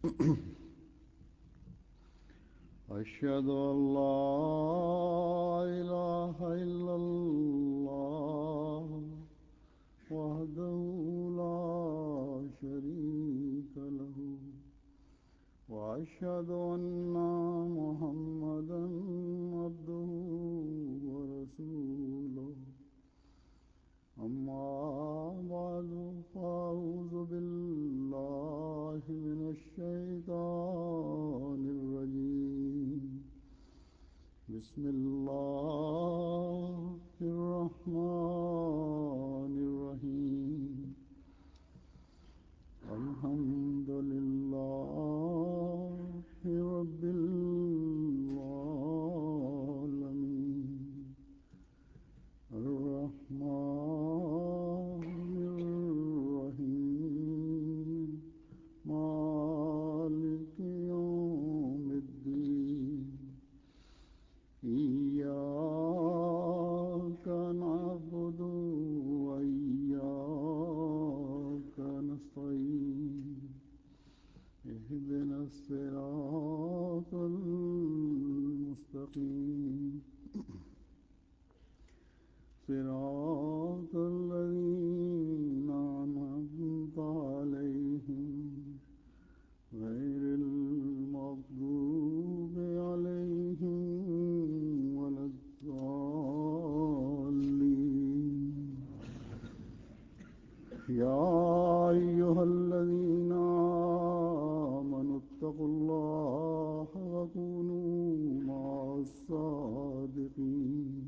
أشهد أن لا إله إلا الله وحده لا شريك له وأشهد أن محمدا عبده ورسوله أما بعد فأعوذ بالله من الشيطان الرجيم بسم الله الرحمن الرحيم الحمد لله رب العالمين الرحمن الرحيم مالك يوم الدين إياك نعبد وإياك نستعين اهدنا الصراط المستقيم صراط الذين أنعمت عليهم غير المغضوب عليهم ولا الضالين يا أيها الذين آمنوا اتقوا الله وكونوا مع الصادقين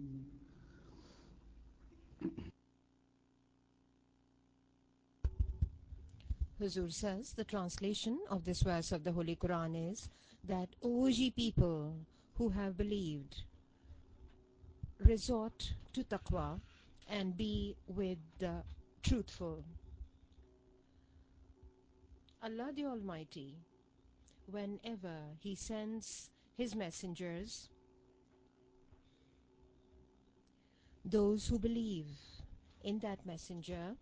Huzur says the translation of this verse of the Holy Quran is that, O ye people who have believed, resort to taqwa and be with the truthful. Allah the Almighty, whenever He sends His messengers, those who believe in that messenger,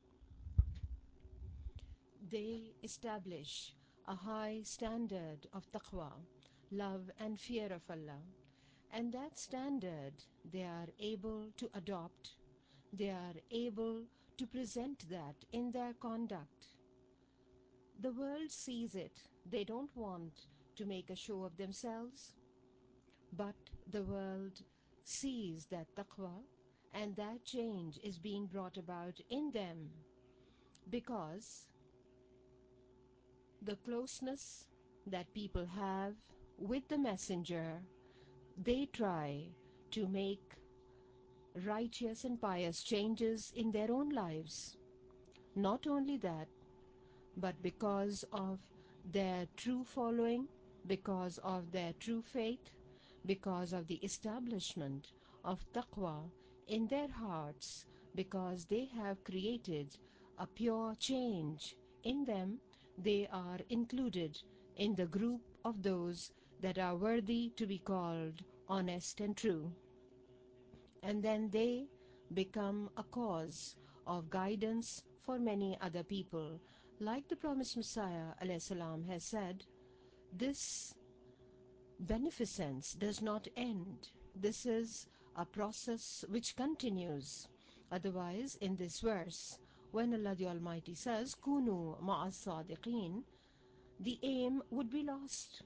they establish a high standard of taqwa, love and fear of Allah. And that standard they are able to adopt, they are able to present that in their conduct. The world sees it. They don't want to make a show of themselves, but the world sees that taqwa and that change is being brought about in them because the closeness that people have with the messenger, they try to make righteous and pious changes in their own lives. Not only that, but because of their true following, because of their true faith, because of the establishment of taqwa in their hearts, because they have created a pure change in them, they are included in the group of those that are worthy to be called honest and true. And then they become a cause of guidance for many other people. Like the promised Messiah ﷺ has said, this beneficence does not end. This is a process which continues. Otherwise, in this verse, when Allah the Almighty says, Kunu ma'as sadiqeen, the aim would be lost.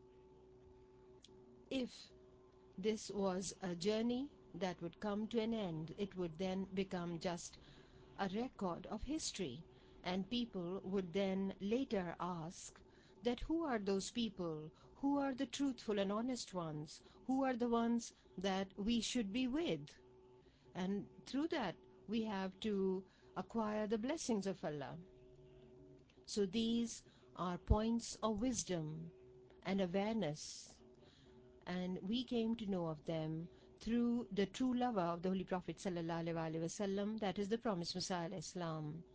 If this was a journey that would come to an end, it would then become just a record of history, and people would then later ask that who are those people, who are the truthful and honest ones, who are the ones that we should be with, and through that we have to acquire the blessings of Allah. So these are points of wisdom and awareness, and we came to know of them through the true lover of the Holy Prophet ﷺ, that is the promised Messiah Islam.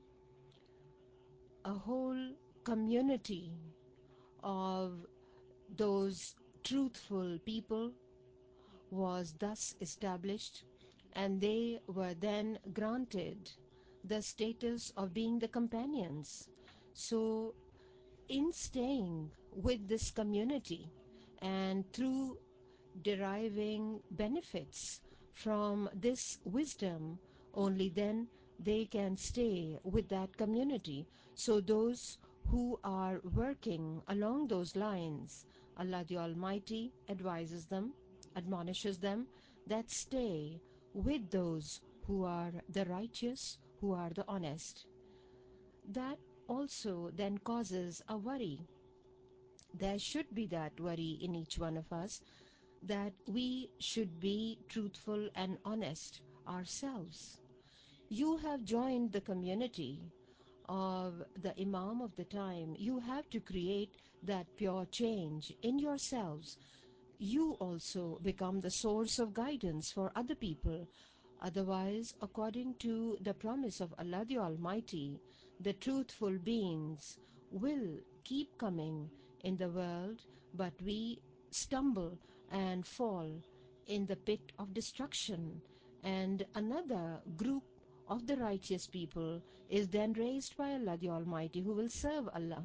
A whole community of those truthful people was thus established, and they were then granted the status of being the companions. So in staying with this community and through deriving benefits from this wisdom, only then they can stay with that community. So those who are working along those lines, Allah the Almighty advises them, admonishes them that stay with those who are the righteous, who are the honest. That also then causes a worry. There should be that worry in each one of us, that we should be truthful and honest ourselves. You have joined the community of the Imam of the time. You have to create that pure change in yourselves. You also become the source of guidance for other people. Otherwise, according to the promise of Allah the Almighty, the truthful beings will keep coming in the world, but we stumble and fall in the pit of destruction, and another group of the righteous people is then raised by Allah the Almighty, who will serve Allah.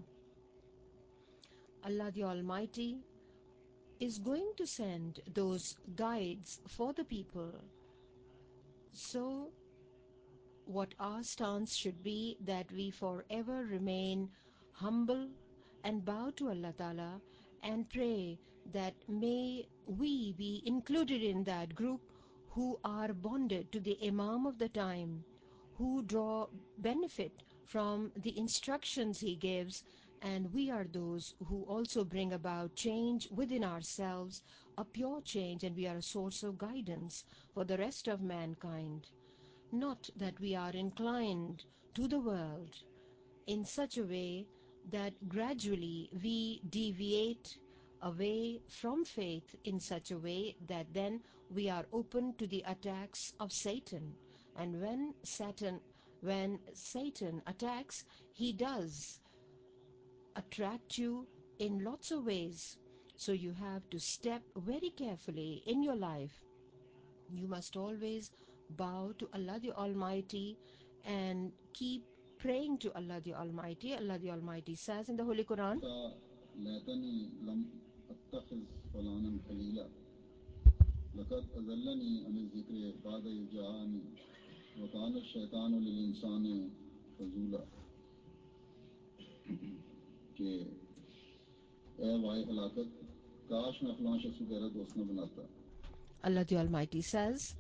Allah the Almighty is going to send those guides for the people. So what our stance should be, that we forever remain humble and bow to Allah Ta'ala and pray that may we be included in that group who are bonded to the Imam of the time, who draw benefit from the instructions he gives, and we are those who also bring about change within ourselves, a pure change, and we are a source of guidance for the rest of mankind. Not that we are inclined to the world in such a way that gradually we deviate away from faith in such a way that then we are open to the attacks of Satan. And when Satan attacks, he does attract you in lots of ways. So you have to step very carefully in your life. You must always bow to Allah the Almighty and keep praying to Allah the Almighty. Allah the Almighty says in the Holy Quran, ليتني لم أتخذ فلانا خليلا لقد أضلني عن الذكر بعد إذ جاءني وكان الشيطان للإنسان خذولا کہ اے وائے ہلاکت کاش میں فلاں شخص کو تیرا دوست نہ بناتا. Allah the Almighty says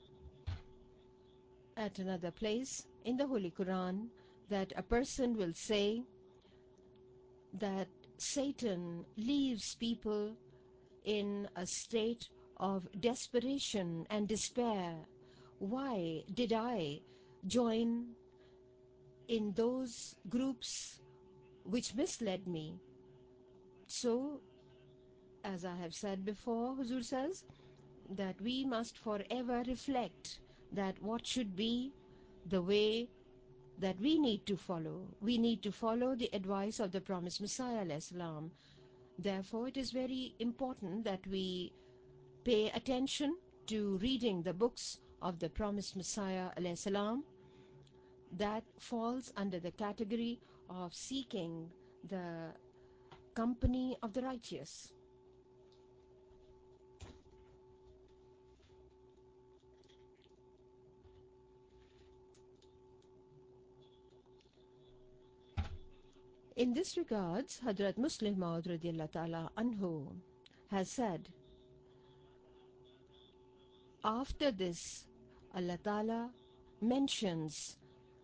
at another place in the Holy Quran that a person will say that Satan leaves people in a state of desperation and despair. Why did I join in those groups which misled me? So, as I have said before, Huzur says that we must forever reflect that what should be the way that we need to follow. We need to follow the advice of the promised Messiah alayhi salam. Therefore, it is very important that we pay attention to reading the books of the promised Messiah alayhi salam. That falls under the category of seeking the company of the righteous. In this regards, Hadrat Muslim Maud radiallahu ta'ala anhu has said, after this, Allah Ta'ala mentions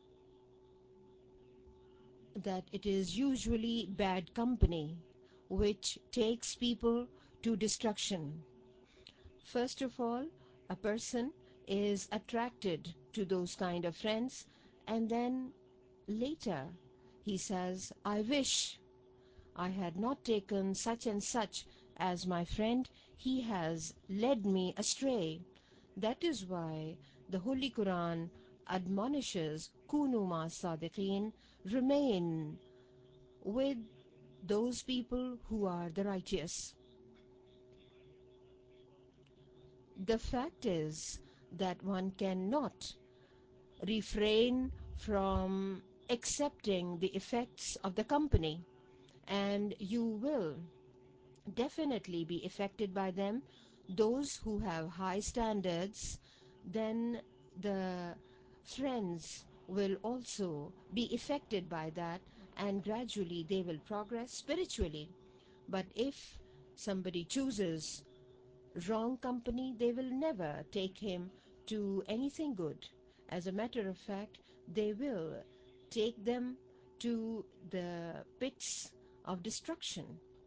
that it is usually bad company which takes people to destruction. First of all, a person is attracted to those kind of friends, and then later he says, I wish I had not taken such and such as my friend. He has led me astray. That is why the Holy Quran admonishes, Kunu ma sadiqeen, remain with those people who are the righteous. The fact is that one cannot refrain from accepting the effects of the company. and you will definitely be affected by them. Those who have high standards, then the friends will also be affected by that, and gradually they will progress spiritually. But if somebody chooses wrong company, they will never take him to anything good. As a matter of fact, they will take them to the pits of destruction.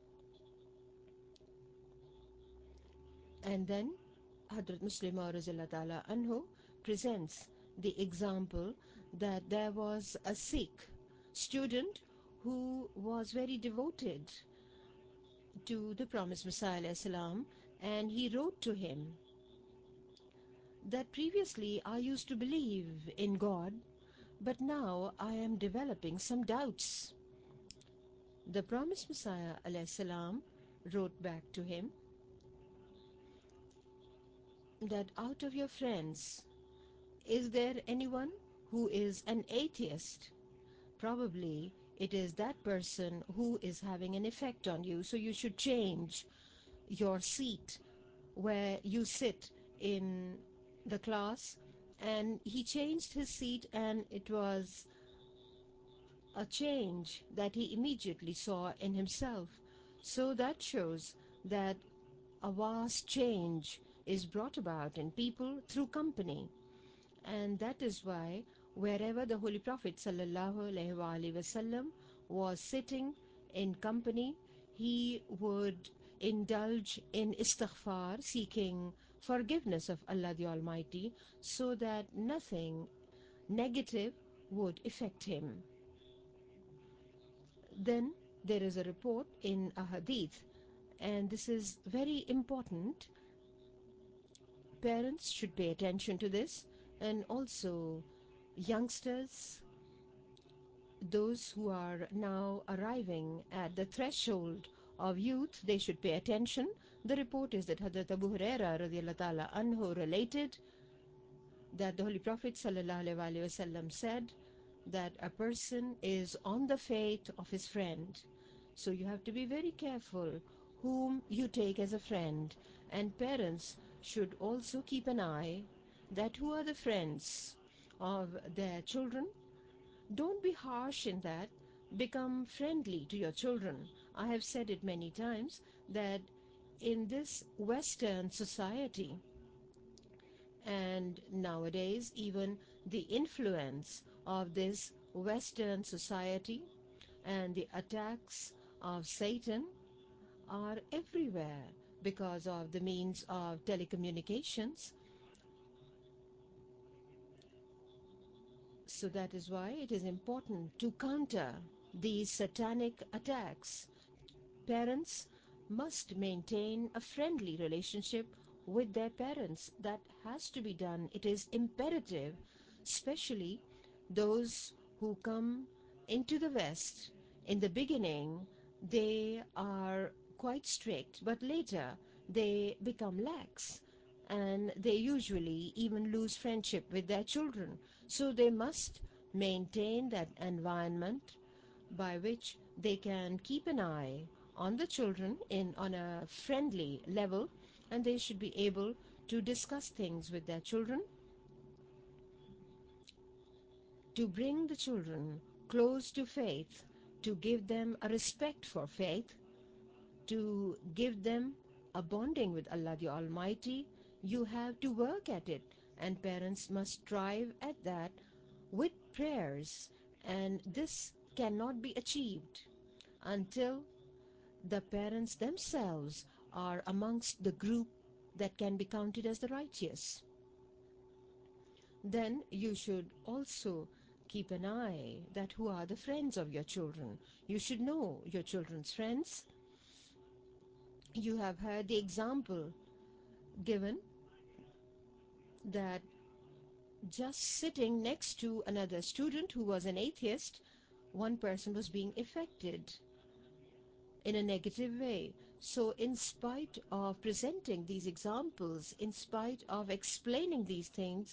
And then Hadrat Muslim Maud Ta'ala Anhu presents the example that there was a Sikh student who was very devoted to the promised Messiah salam, and he wrote to him that previously I used to believe in God, but now I am developing some doubts. The promised Messiah salam wrote back to him that out of your friends, is there anyone who is an atheist? Probably it is that person who is having an effect on you, so you should change your seat where you sit in the class. And he changed his seat, and it was a change that he immediately saw in himself. So that shows that a vast change is brought about in people through company. And that is why wherever the Holy Prophet ﷺ was sitting in company, he would indulge in istighfar, seeking forgiveness of Allah the Almighty, so that nothing negative would affect him. Then there is a report in a hadith, and this is very important. Parents should pay attention to this, and also youngsters, those who are now arriving at the threshold of youth, they should pay attention. The report is that Hadrat Abu Huraira radiallahu ta'ala anhu related that the Holy Prophet sallallahu alaihi wasallam said that a person is on the fate of his friend. So you have to be very careful whom you take as a friend, and parents should also keep an eye that who are the friends of their children. Don't be harsh in that. Become friendly to your children. I have said it many times that in this Western society, and nowadays even the influence of this Western society and the attacks of Satan are everywhere because of the means of telecommunications. So that is why it is important to counter these satanic attacks. Parents must maintain a friendly relationship with their parents. That has to be done. It is imperative, especially those who come into the West. In the beginning, they are quite strict, but later they become lax, and they usually even lose friendship with their children. So they must maintain that environment by which they can keep an eye on the children in on a friendly level, and they should be able to discuss things with their children to bring the children close to faith, to give them a respect for faith, to give them a bonding with Allah the Almighty. You have to work at it, and parents must strive at that with prayers, and this cannot be achieved until the parents themselves are amongst the group that can be counted as the righteous. Then you should also keep an eye that who are the friends of your children. You should know your children's friends. You have heard the example given that just sitting next to another student who was an atheist, one person was being affected in a negative way. So in spite of presenting these examples, in spite of explaining these things,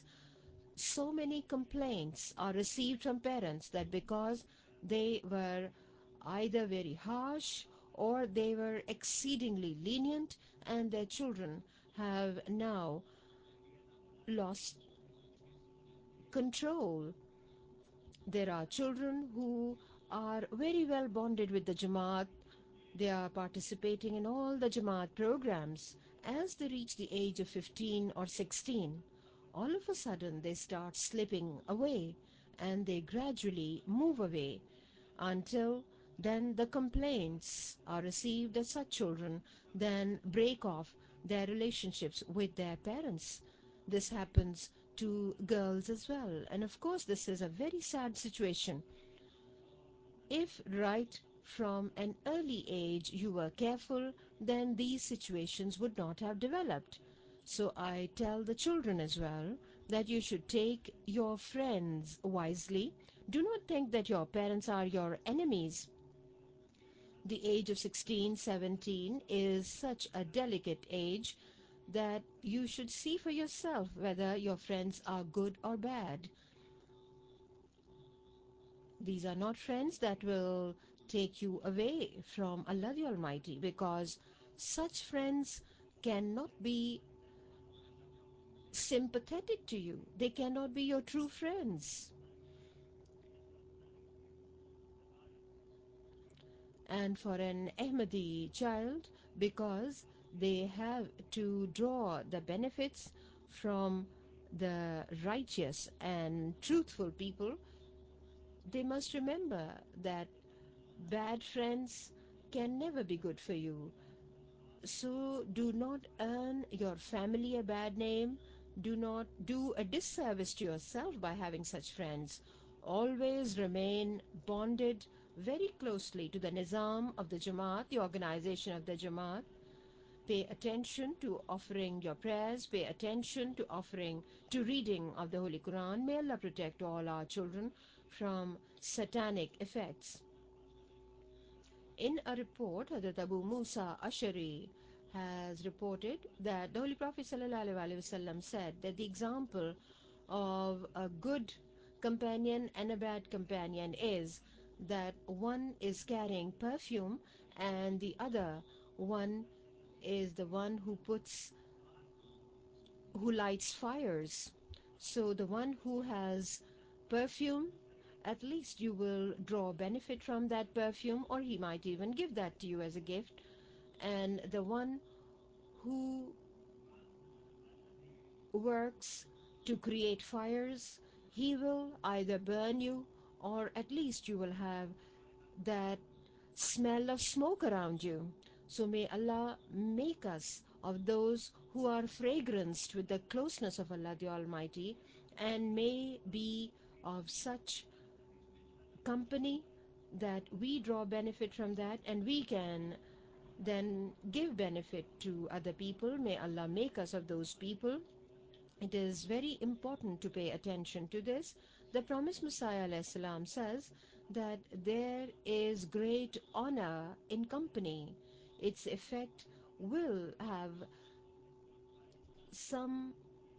so many complaints are received from parents that because they were either very harsh or they were exceedingly lenient, and their children have now lost control. There are children who are very well bonded with the Jamaat. They are participating in all the Jamaat programs. As they reach the age of 15 or 16, all of a sudden they start slipping away and they gradually move away until then the complaints are received that such children then break off their relationships with their parents. This happens to girls as well, and of course this is a very sad situation. If right from an early age you were careful, then these situations would not have developed. So I tell the children as well that you should take your friends wisely. Do not think that your parents are your enemies. The age of 16, 17 is such a delicate age that you should see for yourself whether your friends are good or bad. These are not friends that will take you away from Allah the Almighty, because such friends cannot be sympathetic to you. They cannot be your true friends. And for an Ahmadi child, because they have to draw the benefits from the righteous and truthful people, they must remember that bad friends can never be good for you. So do not earn your family a bad name. Do not do a disservice to yourself by having such friends. Always remain bonded very closely to the Nizam of the Jamaat, the organization of the Jamaat. Pay attention to offering your prayers. Pay attention to reading of the Holy Quran. May Allah protect all our children from satanic effects. In a report, Hazrat Abu Musa Ashari has reported that the Holy Prophet ﷺ said that the example of a good companion and a bad companion is that one is carrying perfume and the other one is the one who lights fires. So the one who has perfume, at least you will draw benefit from that perfume, or he might even give that to you as a gift. And the one who works to create fires, he will either burn you, or at least you will have that smell of smoke around you. So may Allah make us of those who are fragranced with the closeness of Allah the Almighty, and may be of such company that we draw benefit from that and we can then give benefit to other people. May Allah make us of those people. It is very important to pay attention to this. The promised Messiah ﷺ says that there is great honor in company. Its effect will have some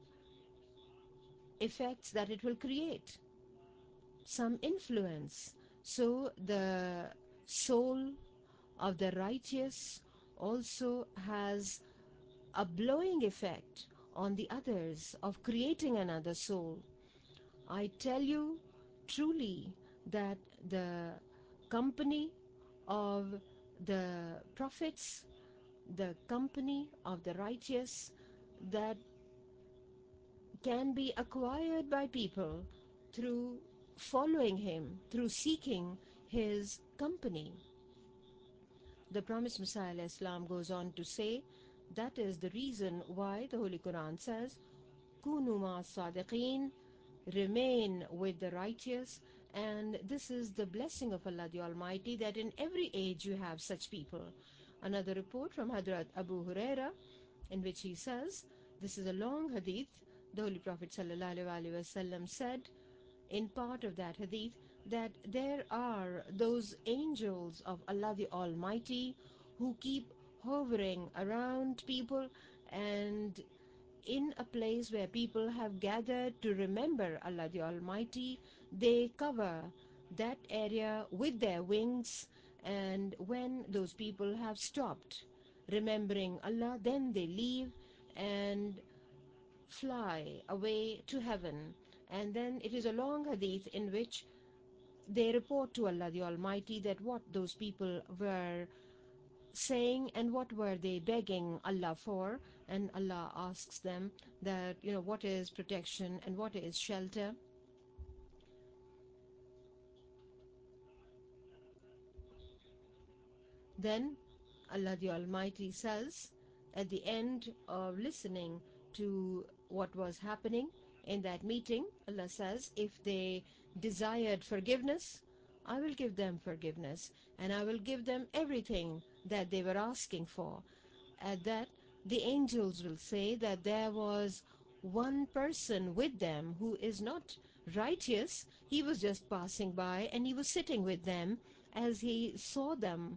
effects that it will create, some influence. So the soul of the righteous also has a blowing effect on the others of creating another soul. I tell you truly that the company of the prophets, the company of the righteous, that can be acquired by people through following him, through seeking his company. The promised Messiah Islam goes on to say that is the reason why the Holy Quran says, Kunu ma sadiqeen, remain with the righteous. And this is the blessing of Allah the Almighty, that in every age you have such people. Another report from Hadrat Abu Huraira, in which he says, this is a long hadith. The Holy Prophet ﷺ said in part of that hadith that there are those angels of Allah the Almighty who keep hovering around people, and in a place where people have gathered to remember Allah the Almighty, they cover that area with their wings, And when those people have stopped remembering Allah, then they leave and fly away to heaven. And then it is a long hadith in which they report to Allah the Almighty that what those people were saying and what were they begging Allah for. And Allah asks them that, what is protection and what is shelter. Then Allah the Almighty says, at the end of listening to what was happening in that meeting, Allah says, if they desired forgiveness, I will give them forgiveness, and I will give them everything that they were asking for. At that, the angels will say that there was one person with them who is not righteous. He was just passing by and he was sitting with them. As he saw them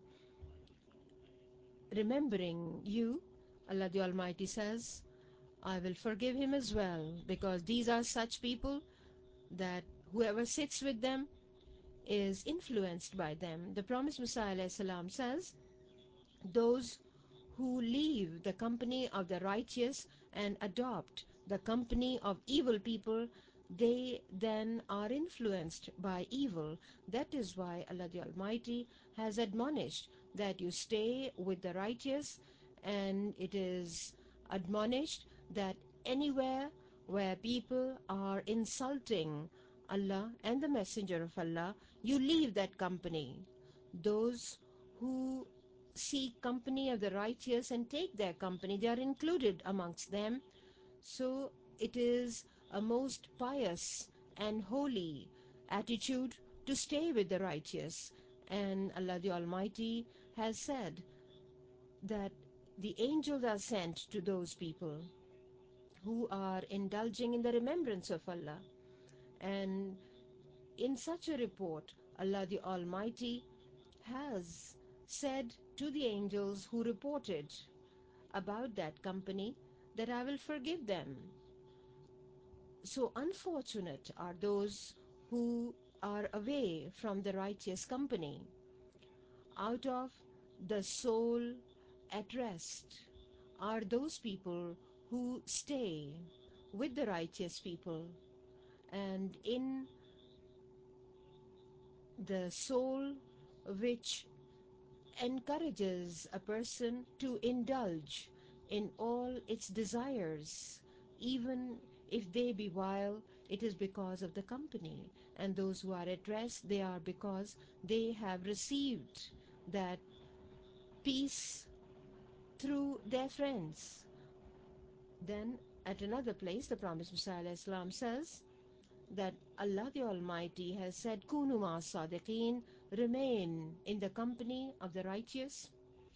remembering you, Allah the Almighty says, I will forgive him as well, because these are such people that whoever sits with them is influenced by them. The promised Messiah salam says, those who leave the company of the righteous and adopt the company of evil people, they then are influenced by evil. That is why Allah the Almighty has admonished that you stay with the righteous, and it is admonished that anywhere where people are insulting Allah and the Messenger of Allah, you leave that company. Those who seek company of the righteous and take their company, they are included amongst them. So it is a most pious and holy attitude to stay with the righteous. And Allah the Almighty has said that the angels are sent to those people who are indulging in the remembrance of Allah. And in such a report, Allah the Almighty has said to the angels who reported about that company that I will forgive them. So unfortunate are those who are away from the righteous company. Out of the soul at rest are those people who stay with the righteous people. And in the soul which encourages a person to indulge in all its desires, even if they be vile, it is because of the company. And those who are at rest, they are because they have received that peace through their friends. Then at another place, the promised Messiah Islam says that Allah the Almighty has said, Kunu ma sadiqeen, remain in the company of the righteous.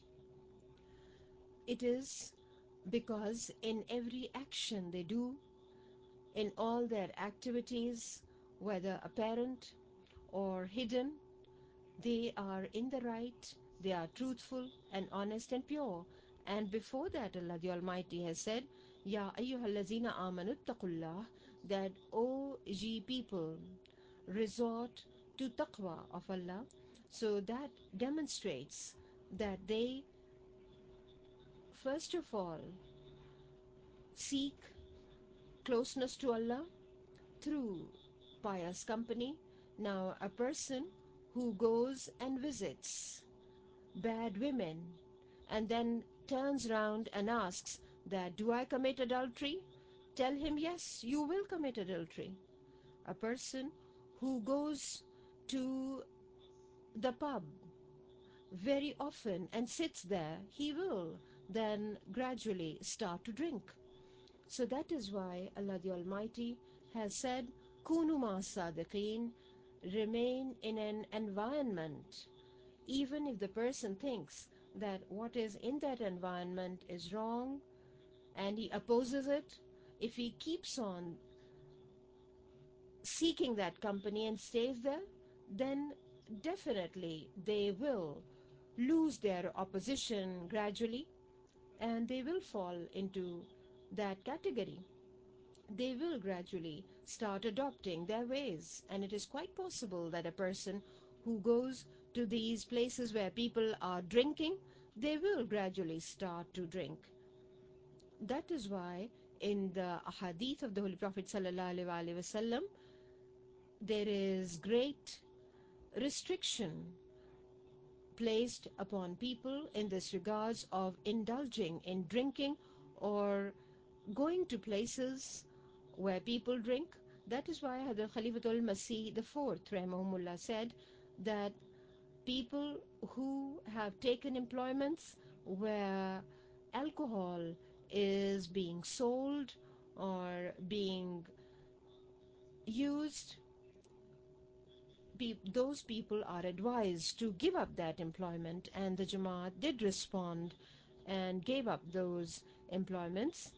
It is because in every action they do, in all their activities, whether apparent or hidden, they are in the right, they are truthful and honest and pure. And before that, Allah the Almighty has said, Ya ayyuhallazina amanu taqullah, that O ye people, resort to taqwa of Allah. So that demonstrates that they first of all seek closeness to Allah through pious company. Now, a person who goes and visits bad women and then turns round and asks that, do I commit adultery? Tell him, yes, you will commit adultery. A person who goes to the pub very often and sits there, he will then gradually start to drink. So that is why Allah the Almighty has said, Kunu ma sadiqeen, remain in an environment, even if the person thinks that what is in that environment is wrong and he opposes it. If he keeps on seeking that company and stays there, then definitely they will lose their opposition gradually, and they will fall into that category. They will gradually start adopting their ways, and it is quite possible that a person who goes to these places where people are drinking, they will gradually start to drink. That is why in the ahadith of the Holy Prophet sallallahu alaihi wasallam there is great restriction placed upon people in this regards of indulging in drinking or going to places where people drink. That is why Hadrat Khalifatul Masih the fourth Rahimahumullah said that people who have taken employments where alcohol is being sold or being used, those people are advised to give up that employment, and the Jamaat did respond and gave up those employments.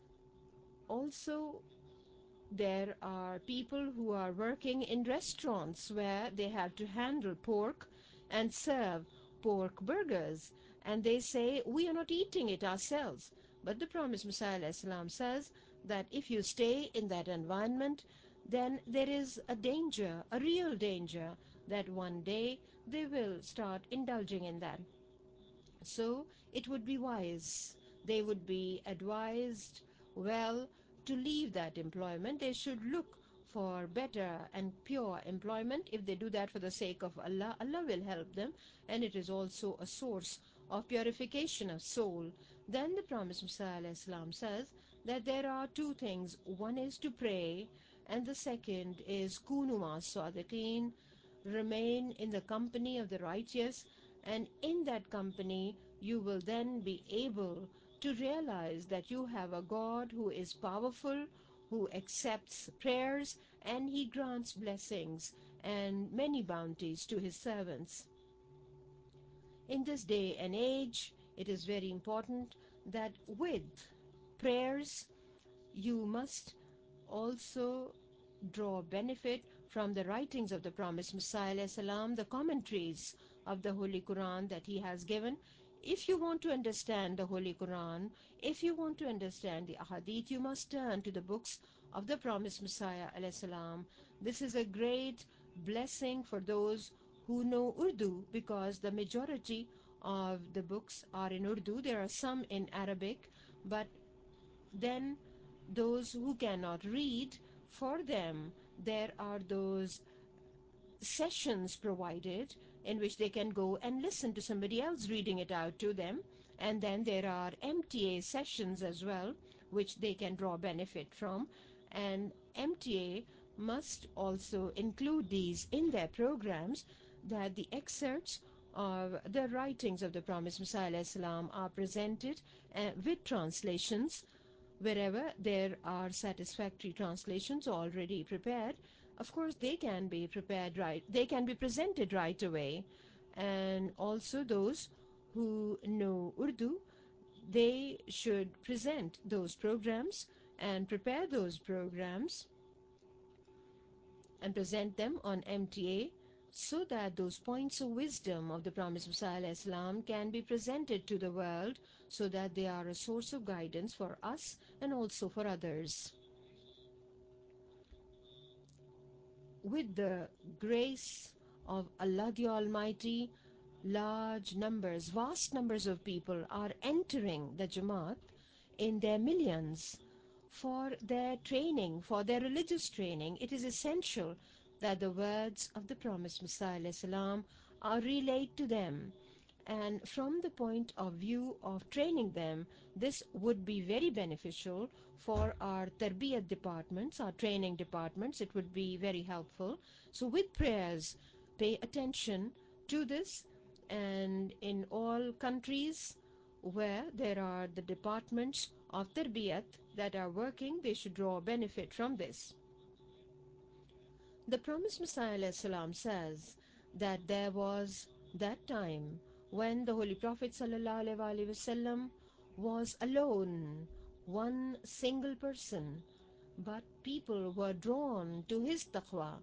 Also, there are people who are working in restaurants where they have to handle pork and serve pork burgers, and they say we are not eating it ourselves. But the Promised Messiah ﷺ says that if you stay in that environment, then there is a danger, a real danger, that one day they will start indulging in that. So it would be wise, they would be advised well to leave that employment. They should look for better and pure employment. If they do that for the sake of Allah, Allah will help them, and it is also a source of purification of soul. Then the Promised Messiah ﷺ says that there are two things. One is to pray, and the second is kunu ma'as-sadiqeen, remain in the company of the righteous, and in that company you will then be able to realize that you have a God who is powerful, who accepts prayers, and he grants blessings and many bounties to his servants. In this day and age, it is very important that with prayers you must also draw benefit from the writings of the Promised Messiah ﷺ, the commentaries of the Holy Quran that he has given. If you want to understand the Holy Quran, if you want to understand the Ahadith, you must turn to the books of the Promised Messiah ﷺ. This is a great blessing for those who know Urdu, because the majority of the books are in Urdu. There are some in Arabic, but then those who cannot read, for them there are those sessions provided in which they can go and listen to somebody else reading it out to them. And then there are MTA sessions as well, which they can draw benefit from. And MTA must also include these in their programs, that the excerpts of the writings of the Promised Messiah ﷺ are presented with translations. Wherever there are satisfactory translations already prepared, of course they can be prepared right, they can be presented right away. And also those who know Urdu, they should present those programs and prepare those programs and present them on MTA, so that those points of wisdom of the Promised Messiah ﷺ can be presented to the world, so that they are a source of guidance for us and also for others. With the grace of Allah the Almighty, large numbers, vast numbers of people are entering the Jamaat in their millions for their training, for their religious training. It is essential that the words of the Promised Messiah ﷺ are relayed to them. And from the point of view of training them, this would be very beneficial for our tarbiyat departments, our training departments. It would be very helpful. So with prayers, pay attention to this. And in all countries where there are the departments of tarbiyat that are working, they should draw benefit from this. The Promised Messiah ﷺ says that there was that time when the Holy Prophet ﷺ was alone, one single person, but people were drawn to his taqwa.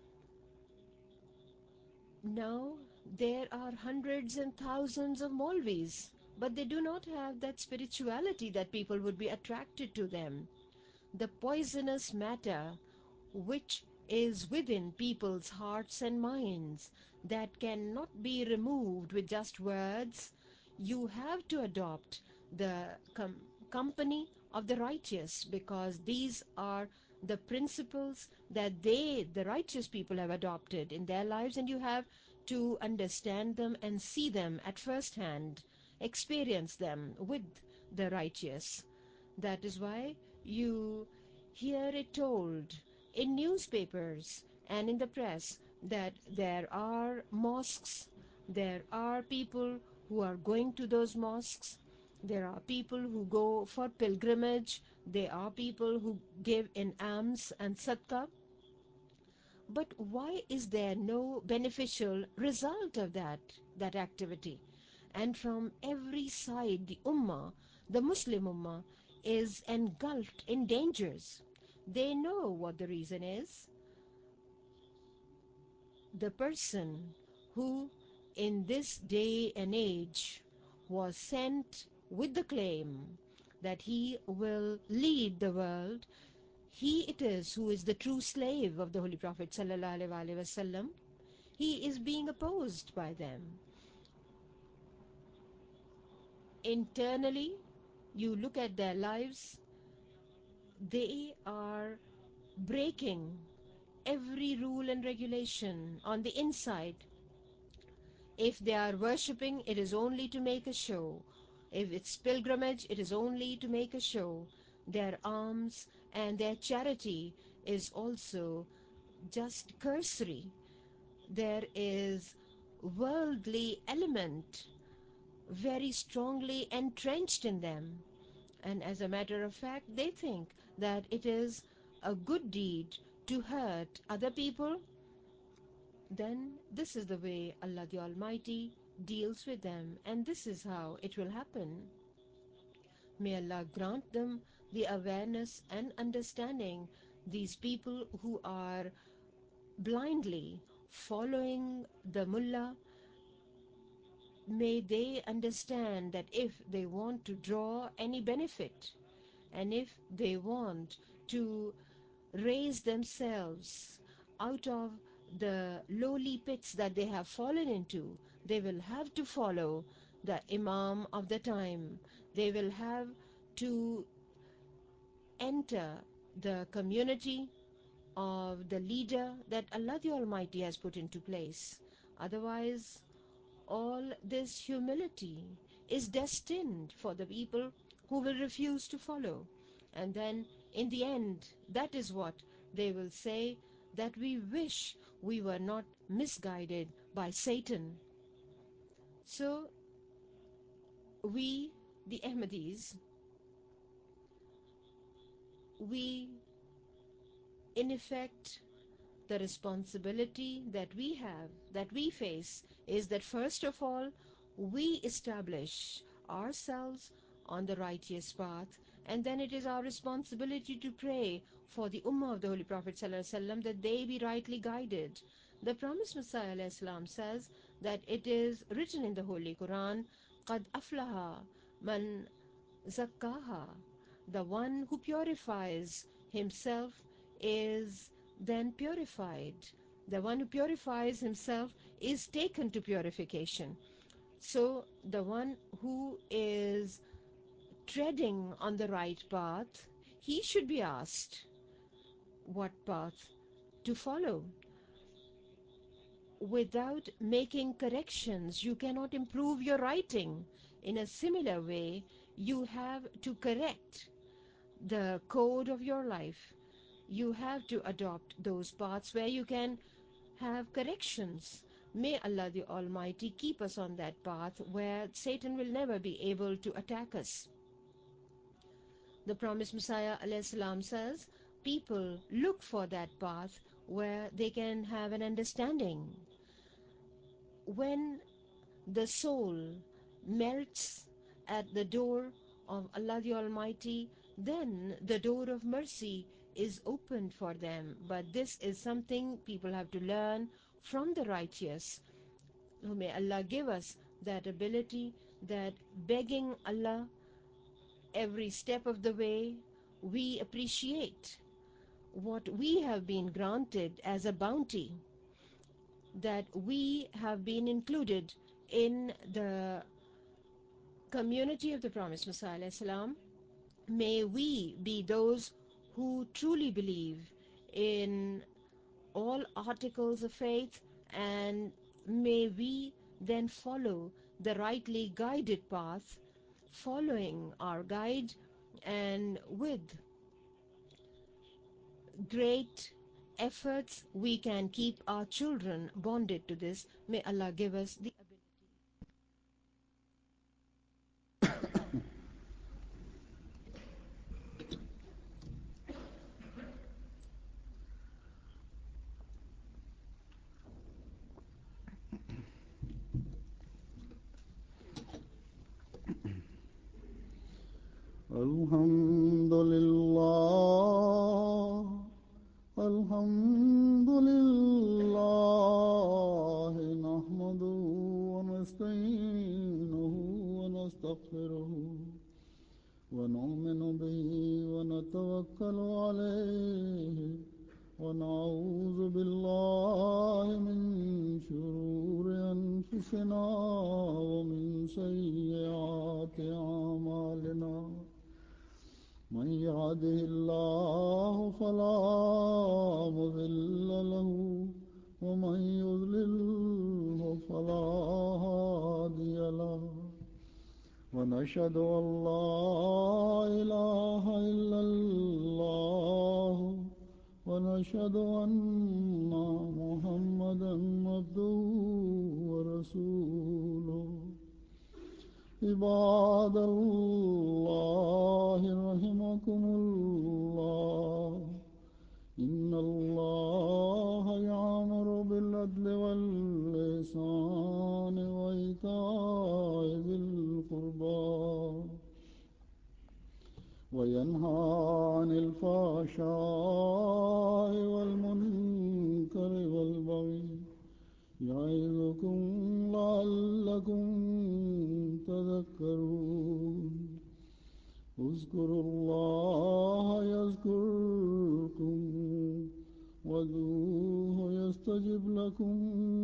Now there are hundreds and thousands of Maulvis, but they do not have that spirituality that people would be attracted to them. The poisonous matter which is within people's hearts and minds that cannot be removed with just words. You have to adopt the company of the righteous, because these are the principles that the righteous people, have adopted in their lives, and you have to understand them and see them at first hand, experience them with the righteous. That is why you hear it told in newspapers and in the press that there are mosques, there are people who are going to those mosques, there are people who go for pilgrimage, there are people who give in alms and sadaqah. But why is there no beneficial result of that activity? And from every side, the Muslim ummah, is engulfed in dangers. They know what the reason is. The person who in this day and age was sent with the claim that he will lead the world, he it is who is the true slave of the Holy Prophet sallallahu alaihi wasallam. He is being opposed by them. Internally, you look at their lives, they are breaking every rule and regulation on the inside. If they are worshipping, it is only to make a show. If it's pilgrimage, it is only to make a show. Their alms and their charity is also just cursory. There is worldly element very strongly entrenched in them. And as a matter of fact, they think that it is a good deed to hurt other people. Then this is the way Allah the Almighty deals with them, and this is how it will happen. May Allah grant them the awareness and understanding. These people who are blindly following the mullah, may they understand that if they want to draw any benefit, and if they want to raise themselves out of the lowly pits that they have fallen into, they will have to follow the Imam of the time. They will have to enter the community of the leader that Allah the Almighty has put into place. Otherwise, all this humility is destined for the people who will refuse to follow. And then, in the end, that is what they will say, that we wish we were not misguided by Satan. So, we, the Ahmadis, we, in effect, the responsibility that we have, that we face, is that first of all, we establish ourselves on the righteous path, and then it is our responsibility to pray for the Ummah of the Holy Prophet ﷺ, that they be rightly guided. The promised Messiah ﷺ says that it is written in the Holy Quran, قَدْ أَفْلَهَا مَنْ زَكَّاهَا. The one who purifies himself is then purified. The one who purifies himself is taken to purification. So the one who is treading on the right path, he should be asked what path to follow. Without making corrections, you cannot improve your writing. In a similar way, you have to correct the code of your life. You have to adopt those paths where you can have corrections. May Allah the Almighty keep us on that path where Satan will never be able to attack us. The promised Messiah ﷺ says, people look for that path where they can have an understanding. When the soul melts at the door of Allah the Almighty, then the door of mercy is opened for them. But this is something people have to learn from the righteous. May Allah give us that ability, that begging Allah every step of the way, we appreciate what we have been granted as a bounty, that we have been included in the community of the promised Messiah salam. May we be those who truly believe in all articles of faith, and may we then follow the rightly guided path, following our guide, and with great efforts we can keep our children bonded to this. May Allah give us the ability. الحمد لله الحمد لله نحمده ونستعينه ونستغفره ونؤمن به ونتوكل عليه ونعوذ بالله من شرور أنفسنا ومن سيئات أعمالنا من يهده الله فلا مضل له ومن يضلله فلا هادي له ونشهد أن لا إله إلا الله ونشهد أن محمدا عبده ورسوله عباد الله رحمكم الله إن الله يأمر بالعدل والإحسان وإيتاء ذي القربى وينهى عن الفحشاء والمنكر والبغي يعظكم لعلكم تذكرون اذكروا الله يذكركم وادعوه يستجب لكم